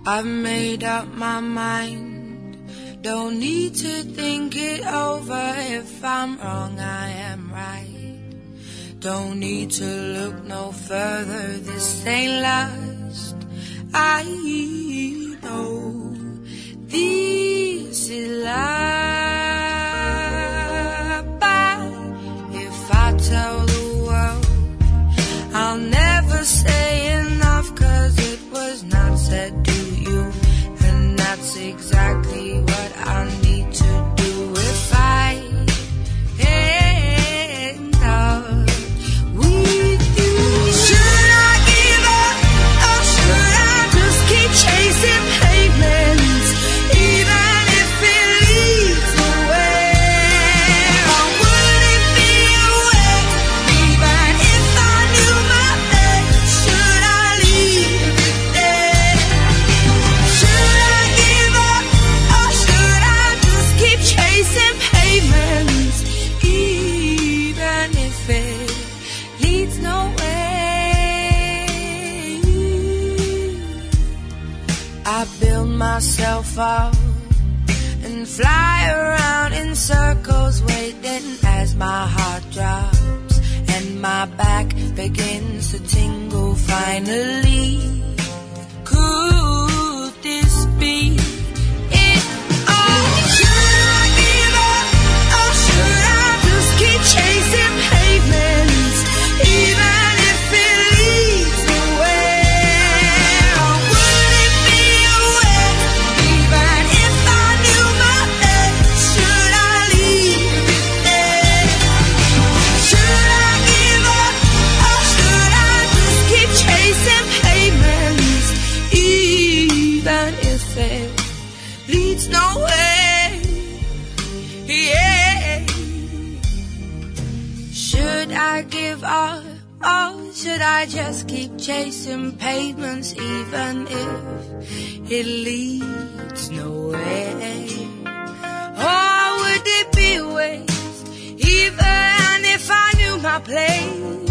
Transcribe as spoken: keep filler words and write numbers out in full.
I've made up my mind, don't need to think it over. If I'm wrong, I am right. Don't need to look no further, this ain't last. I know this is love, but if I tell the world, I'll never say enough, 'cause it was not said to you, and that's exactly what I need to do if I end up with you. Should I give up, or should I just keep chasing pavements, even if it leads nowhere? Or would it be a way, even if I knew my fate? Should I leave it there? Should I give up, or should I just keep chasing pavements, even if it leads nowhere? I build myself up and fly around in circles, waiting as my heart drops and my back begins to tingle. Finally, could this be it all? Should I give up, or should I just keep chasing pavements, even if it leads nowhere? Or would it be a way, even if I knew my fate? Should I leave it there? Should I give up, or should I just keep chasing pavements, even if it leads nowhere? Yeah. Should I give up, or should I just keep chasing pavements, even if it leads nowhere? Or would it be a waste, even if I knew my place?